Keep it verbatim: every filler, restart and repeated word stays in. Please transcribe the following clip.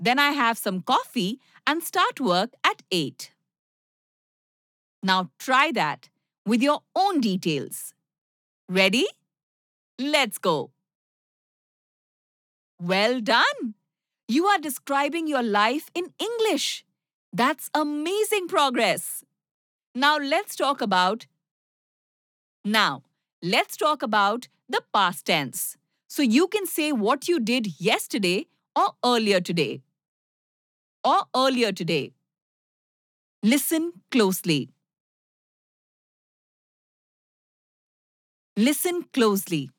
Then I have some coffee and start work at eight. Now try that with your own details. Ready? Let's go. Well done! You are describing your life in English. That's amazing progress. Now let's talk about Now, let's talk about the past tense. So you can say what you did yesterday or earlier today. Or earlier today. Listen closely. Listen closely.